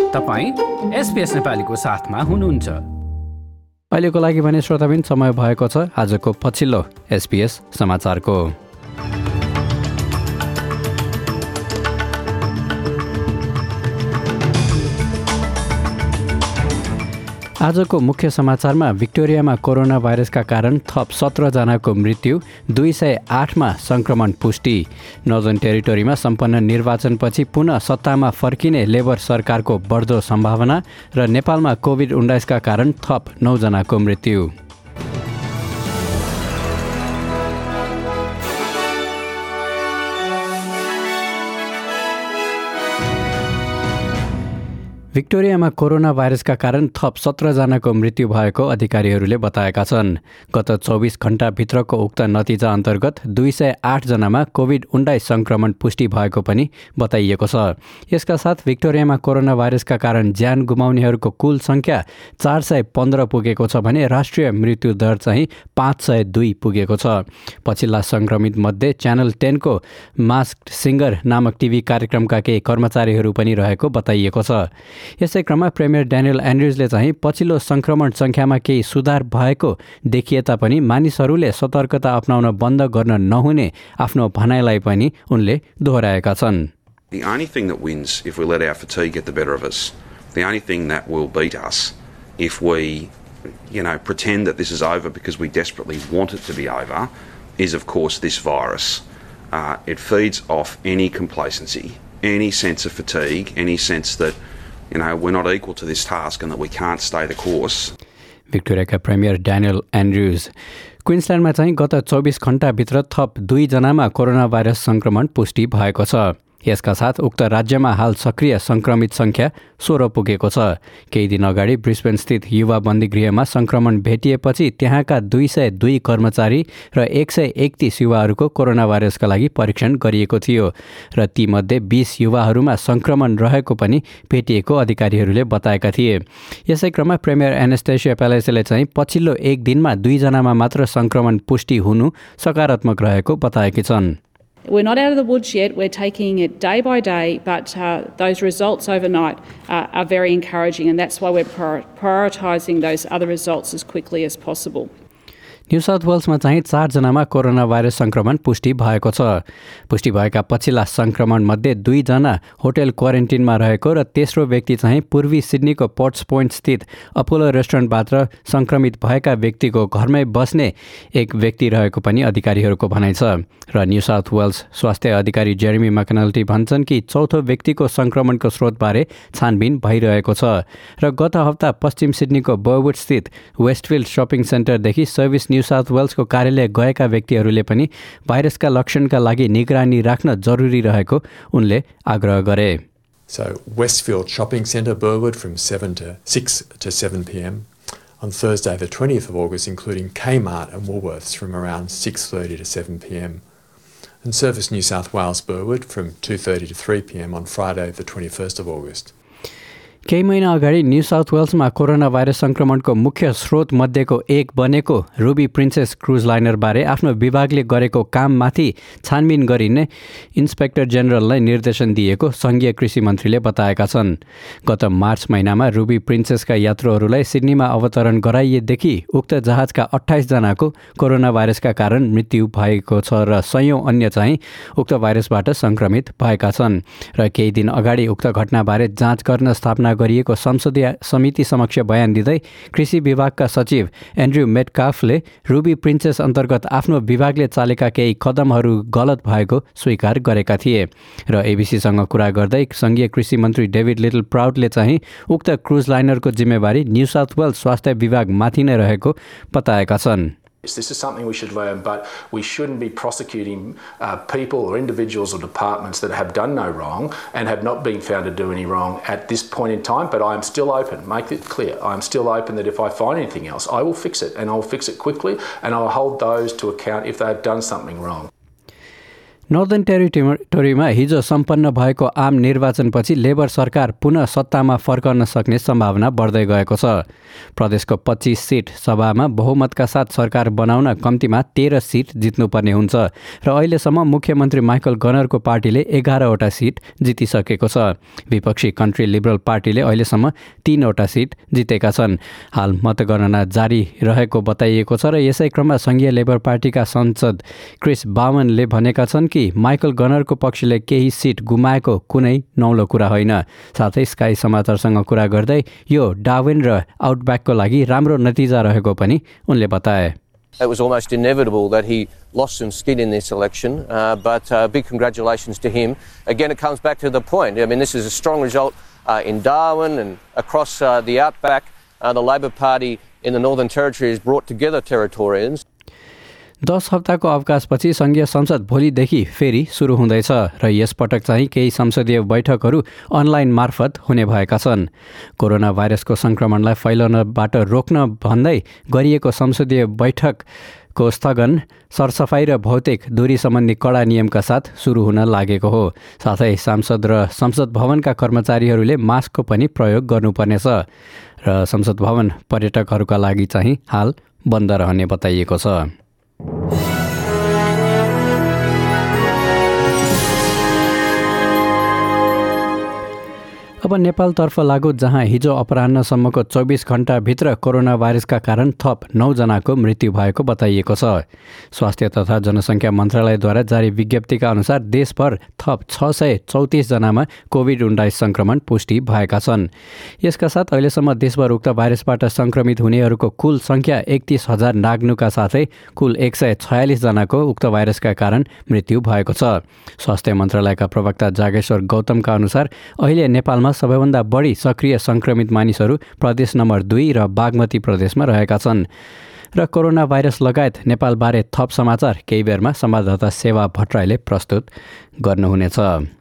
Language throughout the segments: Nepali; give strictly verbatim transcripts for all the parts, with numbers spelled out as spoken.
तपाईं एसपीएस नेपालीको साथमा हुनुहुन्छ। अहिलेको लागि भने श्रोताबिन समय भएको छ आजको पछिल्लो एसपीएस समाचारको। आजको मुख्य समाचारमा भिक्टोरियामा कोरोना भाइरसका कारण थप सत्र जनाको मृत्यु, दुई सय आठमा संक्रमण पुष्टि। नर्दर्न टेरिटोरीमा सम्पन्न निर्वाचनपछि पुनः सत्तामा फर्किने लेबर सरकारको बढ्दो सम्भावना र नेपालमा कोभिड उन्नाइसका कारण थप नौजनाको मृत्यु। भिक्टोरियामा कोरोना भाइरसका कारण थप सत्र जनाको मृत्यु भएको अधिकारीहरूले बताएका छन्। गत चौबिस घण्टाभित्रको उक्त नतिजा अन्तर्गत दुई सय आठ जनामा कोभिड उन्नाइस संक्रमण पुष्टि भएको पनि बताइएको छ। यसका साथ भिक्टोरियामा कोरोना भाइरसका कारण ज्यान गुमाउनेहरूको कुल संख्या चार सय पन्ध्र पुगेको छ भने राष्ट्रिय मृत्यु दर चाहिँ पाँच सय दुई पुगेको छ। पछिल्ला संक्रमित मध्ये च्यानल टेनको मास्क्ड सिङ्गर नामक टिभी कार्यक्रमका केही कर्मचारीहरू पनि रहेको बताइएको छ। यसै क्रममा प्रेमियर ड्यानियल एन्ड्रुजले चाहिँ पछिल्लो संक्रमण संख्यामा केही सुधार भएको देखिए तापनि मानिसहरूले सतर्कता अपनाउन बन्द गर्न नहुने आफ्नो भनाइलाई पनि उनले दोहोऱ्याएका छन्। The only thing that wins if we let our fatigue get the better of us, the only thing that will beat us if we, you know, pretend that this is over because we desperately want it to be over, is of course this virus. Uh, it feeds off any complacency, any sense of fatigue, any sense that you know, we're not equal to this task and that we can't stay the course. भिक्टोरियाका प्रेमियर ड्यानियल एन्ड्रुज। क्विन्सल्यान्डमा चाहिँ गत चौबिस घण्टाभित्र थप दुई जनामा कोरोना भाइरस संक्रमण पुष्टि भएको छ। यसका साथ उक्त राज्यमा हाल सक्रिय संक्रमित संख्या सोह्र पुगेको छ। केही दिन अगाडि ब्रिस्बेन स्थित युवा बन्दीगृहमा संक्रमण भेटिएपछि त्यहाँका दुई सय दुई कर्मचारी र एक सय एकतीस युवाहरूको कोरोना भाइरसका लागि परीक्षण गरिएको थियो र तीमध्ये बीस युवाहरूमा संक्रमण रहेको पनि भेटिएको अधिकारीहरूले बताएका थिए। यसै क्रममा प्रेमियर एनास्टेसिया पेलेसीले चाहिँ पछिल्लो एक दिनमा दुईजनामा मात्र संक्रमण पुष्टि हुनु सकारात्मक रहेको बताएकी छन्। We're not out of the woods yet. We're taking it day by day, but uh, those results overnight uh, are very encouraging, and that's why we're prior- prioritising those other results as quickly as possible. New South वेल्समा चाहिँ चारजनामा कोरोना भाइरस संक्रमण पुष्टि भएको छ। पुष्टि भएका पछिल्ला संक्रमणमध्ये दुईजना होटल क्वारेन्टिनमा रहेको र तेस्रो व्यक्ति चाहिँ पूर्वी सिडनीको पोर्ट्स पोइन्ट स्थित अपोलो रेस्टुरेन्टबाट संक्रमित भएका व्यक्तिको घरमै बस्ने एक व्यक्ति रहेको पनि अधिकारीहरूको भनाइ छ। र न्यू साउथ वेल्स स्वास्थ्य अधिकारी जेरेमी मैकनल्टी भन्छन् कि चौथो व्यक्तिको संक्रमणको स्रोतबारे छानबिन भइरहेको छ र गत हप्ता पश्चिम सिडनीको बर्वुड स्थित वेस्टफिल्ड सपिङ सेन्टरदेखि सर्भिस न्यू साउथ वेल्सको कार्यालय गएका व्यक्तिहरूले पनि भाइरसका लक्षणका लागि निगरानी राख्न जरुरी रहेको उनले आग्रह गरे। So Westfield Shopping Centre, Burwood, from seven to six to seven p.m. on Thursday the twentieth of August, including Kmart and Woolworths from around six thirty to seven p.m. and Service New South Wales, Burwood, from two thirty to three p.m. on Friday the twenty-first of August. केही महिना अगाडि न्यू साउथ वेल्समा कोरोना भाइरस संक्रमणको मुख्य स्रोत मध्येको एक बनेको रुबी प्रिन्सेस क्रुज लाइनरबारे आफ्नो विभागले गरेको काममाथि छानबिन गरिने इन्सपेक्टर जेनरललाई निर्देशन दिएको संघीय कृषि मन्त्रीले बताएका छन्। गत मार्च महिनामा रुबी प्रिन्सेसका यात्रुहरूलाई सिडनीमा अवतरण गराइएदेखि उक्त जहाजका अट्ठाइस जनाको कोरोना भाइरसका कारण मृत्यु भएको छ र सयौं अन्य चाहिँ उक्त भाइरसबाट संक्रमित भएका छन् र केही दिन अगाडि उक्त घटनाबारे जाँच गर्न स्थापना गरिएको संसदीय समिति समक्ष बयान दिँदै कृषि विभागका सचिव एन्ड्रयू मेटकाफले रुबी प्रिन्सेस अन्तर्गत आफ्नो विभागले चालेका केही कदमहरू गलत भएको स्वीकार गरेका थिए र एबीसीसँग कुरा गर्दै संघीय कृषि मन्त्री डेभिड लिटल प्राउडले चाहिँ उक्त क्रुज लाइनरको जिम्मेवारी न्यू साउथ वेल्स स्वास्थ्य विभागमाथि नै रहेको बताएका छन्। This is something we should learn, but we shouldn't be prosecuting uh, people or individuals or departments that have done no wrong and have not been found to do any wrong at this point in time. But I am still open, make it clear, I am still open that if I find anything else, I will fix it, and I will fix it quickly, and I will hold those to account if they have done something wrong. Northern टेरिटोरीमा हिजो सम्पन्न भएको आम निर्वाचनपछि लेबर सरकार पुनः सत्तामा फर्कन सक्ने सम्भावना बढ्दै गएको छ। प्रदेशको पच्चीस सिट सभामा बहुमतका साथ सरकार बनाउन कम्तीमा तेह्र सिट जित्नुपर्ने हुन्छ र अहिलेसम्म मुख्यमन्त्री माइकल गनरको पार्टीले एघारवटा सिट जितिसकेको छ। विपक्षी कन्ट्री लिबरल पार्टीले अहिलेसम्म तीनवटा सिट जितेका छन्। हाल मतगणना जारी रहेको बताइएको छ र यसै क्रममा संघीय लेबर पार्टीका सांसद क्रिस बामनले भनेका छन् कि माइकल गनरको पक्षले केही सिट गुमाएको कुनै नौलो कुरा होइन। साथै स्काई समाचारसँग कुरा गर्दै यो डार्विन र आउटब्याकको लागि राम्रो नतिजा रहेको पनि उनले बताए। It was almost inevitable that he lost some skin in this election, uh, but uh, big congratulations to him. Again, it comes back to the point. I mean, this is a strong result uh, in Darwin and across uh, the outback. Uh, the Labor Party in the Northern Territory has brought together Territorians. दस हप्ताको अवकाशपछि संघीय संसद भोलिदेखि फेरि सुरु हुँदैछ र यसपटक चाहिँ केही संसदीय बैठकहरू अनलाइन मार्फत हुने भएका छन्। कोरोना भाइरसको संक्रमणलाई फैलनबाट रोक्न भन्दै गरिएको संसदीय बैठकको स्थगन सरसफाई र भौतिक दूरी सम्बन्धी कडा नियमका साथ सुरु हुन लागेको हो। साथै सांसद र संसद भवनका कर्मचारीहरूले मास्कको पनि प्रयोग गर्नुपर्नेछ र संसद भवन पर्यटकहरूका लागि चाहिँ हाल बन्द रहने बताइएको छ। अब नेपालतर्फ लागु, जहाँ हिजो अपराह्नसम्मको चौबिस घण्टाभित्र कोरोना भाइरसका कारण थप नौजनाको मृत्यु भएको बताइएको छ। स्वास्थ्य तथा जनसङ्ख्या मन्त्रालयद्वारा जारी विज्ञप्तिका अनुसार देशभर थप छ सय चौतिसजनामा कोभिड उन्नाइस सङ्क्रमण पुष्टि भएका छन्। यसका साथ अहिलेसम्म देशभर उक्त भाइरसबाट सङ्क्रमित हुनेहरूको कुल सङ्ख्या एकतिस हजार नाग्नुका साथै कुल एक सय छयालिसजनाको उक्त भाइरसका कारण मृत्यु भएको छ। स्वास्थ्य मन्त्रालयका प्रवक्ता जागेश्वर गौतमका अनुसार अहिले नेपालमा सबैभन्दा बढी सक्रिय संक्रमित मानिसहरू प्रदेश नम्बर दुई र बागमती प्रदेशमा रहेका छन्। र कोरोना भाइरस लगायत नेपालबारे थप समाचार केही बेरमा संवाददाता सेवा भट्टराईले प्रस्तुत गर्नुहुनेछ।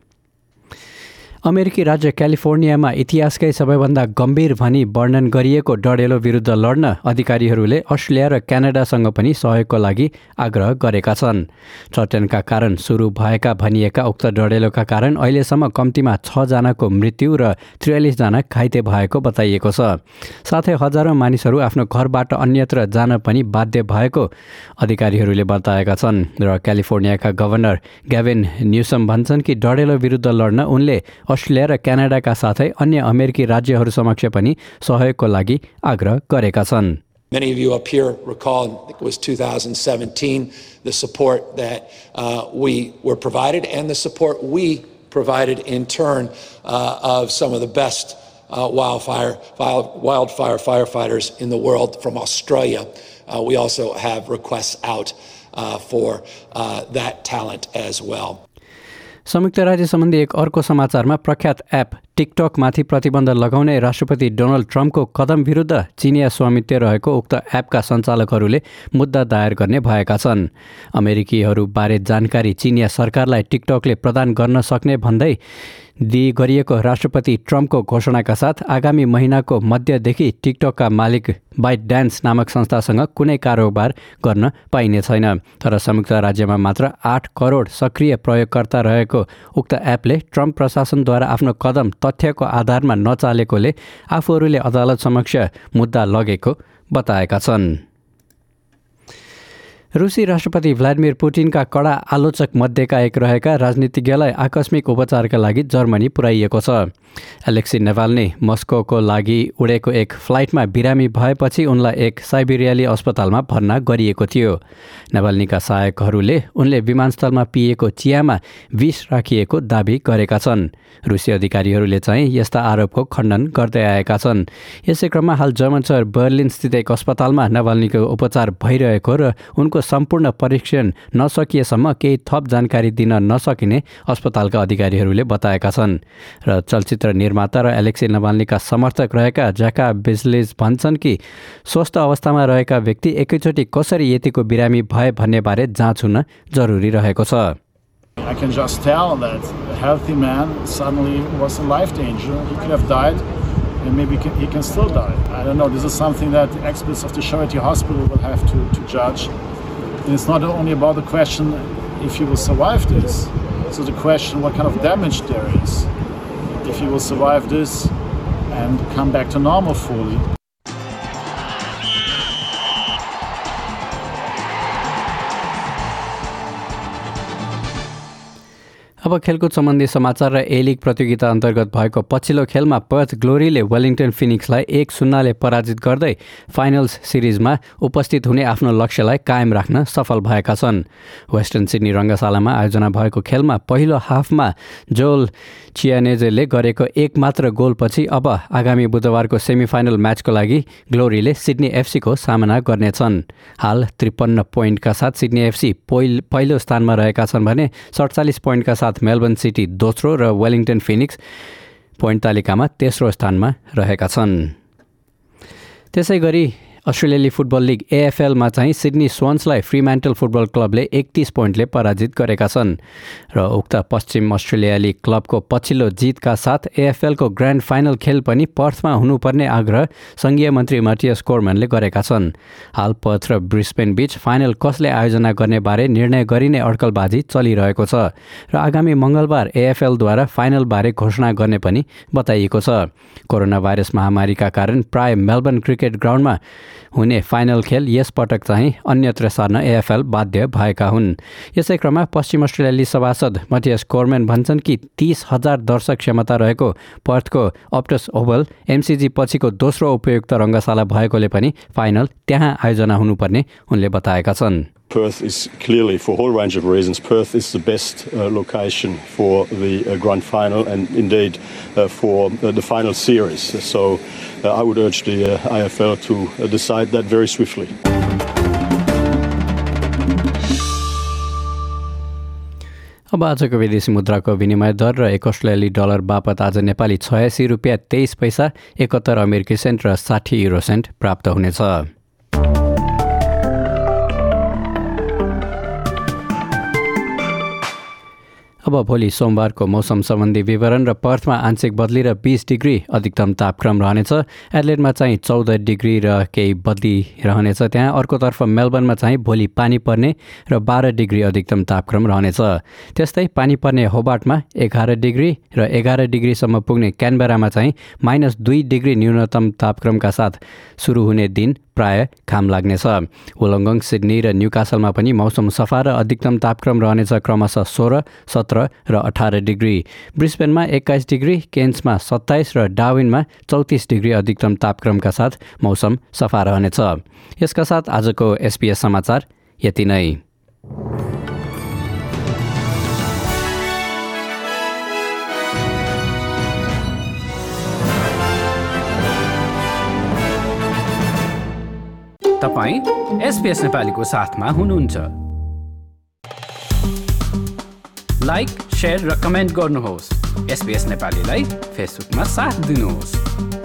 अमेरिकी राज्य क्यालिफोर्नियामा इतिहासकै सबैभन्दा गम्भीर भनी वर्णन गरिएको डढेलो विरुद्ध लड्न अधिकारीहरूले अस्ट्रेलिया र क्यानाडासँग पनि सहयोगको लागि आग्रह गरेका छन्। चट्यानका कारण सुरु भएका भनिएका उक्त डढेलोका कारण अहिलेसम्म कम्तीमा छजनाको मृत्यु र त्रियालिसजना घाइते भएको बताइएको छ। साथै हजारौं मानिसहरू आफ्नो घरबाट अन्यत्र जान पनि बाध्य भएको अधिकारीहरूले बताएका छन् र क्यालिफोर्नियाका गभर्नर ग्याभिन न्युसम भन्छन् कि डढेलो विरुद्ध लड्न उनले अस्ट्रेलिया र क्यानाडाका साथै अन्य अमेरिकी राज्यहरू समक्ष पनि सहयोगको लागि आग्रह गरेका छन्। Many of you up here recall, I think it was two thousand seventeen, the support that uh, we were provided and the support we provided in turn uh, of some of the best uh, wildfire, wildfire firefighters in the world from Australia. Uh, we also have requests out uh, for uh, that talent as well. संयुक्त राज्य सम्बन्धी एक अर्को समाचारमा प्रख्यात एप टिकटकमाथि प्रतिबन्ध लगाउने राष्ट्रपति डोनाल्ड ट्रम्पको कदम विरुद्ध चिनिया स्वामित्व रहेको उक्त एपका सञ्चालकहरूले मुद्दा दायर गर्ने भएका छन्। अमेरिकीहरूबारे जानकारी चिनिया सरकारलाई टिकटकले प्रदान गर्न सक्ने भन्दै दिई गरिएको राष्ट्रपति ट्रम्पको घोषणाका साथ आगामी महिनाको मध्यदेखि टिकटकका मालिक बाइट डान्स नामक संस्थासँग कुनै कारोबार गर्न पाइने छैन। तर संयुक्त राज्यमा मात्र आठ करोड सक्रिय प्रयोगकर्ता रहेको उक्त एपले ट्रम्प प्रशासनद्वारा आफ्नो कदम तथ्यको आधारमा नचालेकोले आफूहरूले अदालत समक्ष मुद्दा लगेको बताएका छन्। रुसी राष्ट्रपति भ्लादिमिर पुटिनका कडा आलोचक मध्येका एक रहेका राजनीतिज्ञलाई आकस्मिक उपचारका लागि जर्मनी पुर्याइएको छ। एलेक्सी नेभाल्नी मस्कोको लागि उडेको एक फ्लाइटमा बिरामी भएपछि उनलाई एक साइबेरियाली अस्पतालमा भर्ना गरिएको थियो। नेभाल्नीका सहायकहरूले उनले विमानस्थलमा पिएको चियामा विष राखिएको दाबी गरेका छन्। रुसी अधिकारीहरूले चाहिँ यस्ता आरोपको खण्डन गर्दै आएका छन्। यसै क्रममा हाल जर्मन सहर बर्लिन स्थित एक अस्पतालमा नेभाल्नीको उपचार भइरहेको र उनको सम्पूर्ण परीक्षण नसकिएसम्म केही थप जानकारी दिन नसकिने अस्पतालका अधिकारीहरूले बताएका छन्। र चलचित्र निर्माता र एलेक्सी नेभाल्नीका समर्थक रहेका ज्याका बेजलेज भन्छन् कि स्वस्थ अवस्थामा रहेका व्यक्ति एकैचोटि कसरी यतिको बिरामी भए भन्ने बारे जाँच हुन जरुरी रहेको छ। I can just tell that a healthy man suddenly was in life danger. He could have died, and maybe he can still die. I don't know. This is something that the experts of the Charity Hospital will have to, to judge. And it's not only about the question, if he will survive this. So the question, what kind of damage there is, if he will survive this and come back to normal fully. अब खेलकुद सम्बन्धी समाचार र ए लिग प्रतियोगिता अन्तर्गत भएको पछिल्लो खेलमा पर्थ ग्लोरीले वेलिङटन फिनिक्सलाई एक शून्यले पराजित गर्दै फाइनल्स सिरिजमा उपस्थित हुने आफ्नो लक्ष्यलाई कायम राख्न सफल भएका छन्। वेस्टर्न सिडनी रङ्गशालामा आयोजना भएको खेलमा पहिलो हाफमा जोल चियानेजेले गरेको एक मात्र गोलपछि अब आगामी बुधबारको सेमिफाइनल म्याचको लागि ग्लोरीले सिडनी एफसीको सामना गर्नेछन्। हाल त्रिपन्न पोइन्टका साथ सिडनी एफसी पहिलो स्थानमा रहेका छन् भने सडचालिस पोइन्टका साथ मेलबर्न सिटी दोस्रो र वेलिङटन फिनिक्स पोइन्ट तालिकामा तेस्रो स्थानमा रहेका छन्। त्यसै गरी अस्ट्रेलियाली फुटबल लिग एएफएलमा चाहिँ सिडनी स्वान्सलाई फ्रीम्यान्टल फुटबल क्लबले एकतीस पोइन्टले पराजित गरेका छन् र उक्त पश्चिम अस्ट्रेलियाली क्लबको पछिल्लो जितका साथ एएफएलको ग्रान्ड फाइनल खेल पनि पर्थमा हुनुपर्ने आग्रह सङ्घीय मन्त्री माटियस कोरमनले गरेका छन्। हाल पर्थ र ब्रिस्बेन बीच फाइनल कसले आयोजना गर्ने बारे निर्णय गरिने अड्कलबाजी चलिरहेको छ र आगामी मङ्गलबार एएफएलद्वारा फाइनलबारे घोषणा गर्ने पनि बताइएको छ। कोरोना भाइरस महामारीका कारण प्राय मेलबर्न क्रिकेट ग्राउन्डमा हुने फाइनल खेल यस पटक चाहिँ अन्यत्र सार्न एएफएल बाध्य भएका हुन्। यसै क्रममा पश्चिम अस्ट्रेलियाली सभासद मटियस कोरमन भन्छन् कि तीस हजार दर्शक क्षमता रहेको पर्थको अप्टस ओभल एमसिजी पछिको दोस्रो उपयुक्त रङ्गशाला भएकोले पनि फाइनल त्यहाँ आयोजना हुनुपर्ने उनले बताएका छन्। Perth is clearly, for a whole range of reasons, Perth is the best uh, location for the uh, grand final and indeed uh, for uh, the final series. So uh, I would urge the uh, I F L to uh, decide that very swiftly. अब आजको विदेशी मुद्राको विनिमय दर र एक अस्ट्रेलियाली डलर बापत आज नेपाली छयासी रुपियाँ तेइस पैसा एकहत्तर अमेरिकी सेन्ट र साठी युरो सेन्ट प्राप्त हुनेछ। अब भोलि सोमबारको मौसम सम्बन्धी विवरण र पर्थमा आंशिक बदली र बीस डिग्री अधिकतम तापक्रम रहनेछ। एडलेडमा चाहिँ चौध डिग्री र केही बदली रहनेछ। त्यहाँ अर्कोतर्फ मेलबर्नमा चाहिँ भोलि पानी पर्ने र बाह्र डिग्री अधिकतम तापक्रम रहनेछ। त्यस्तै पानी पर्ने होबार्टमा एघार डिग्री र एघार डिग्रीसम्म पुग्ने क्यानबेरामा चाहिँ माइनस दुई डिग्री न्यूनतम तापक्रमका साथ सुरु हुने दिन प्राय घाम लाग्नेछ। वोलोङ्गङ, सिडनी र न्युकासलमा पनि मौसम सफा र अधिकतम तापक्रम रहनेछ, क्रमशः सोह्र, सत्र र अठार डिग्री। ब्रिस्बेनमा एक्काइस डिग्री, केन्समा सत्ताइस र डार्विनमा चौतिस डिग्री अधिकतम तापक्रमका साथ मौसम सफा रहनेछ। यसका साथ आजको एसपीएस समाचार यति नै। तपाईं एसपीएस नेपालीको साथमा हुनुहुन्छ। लाइक, शेयर र कमेन्ट गर्नुहोस्। एसपीएस नेपालीलाई फेसबुकमा साथ दिनुहोस्।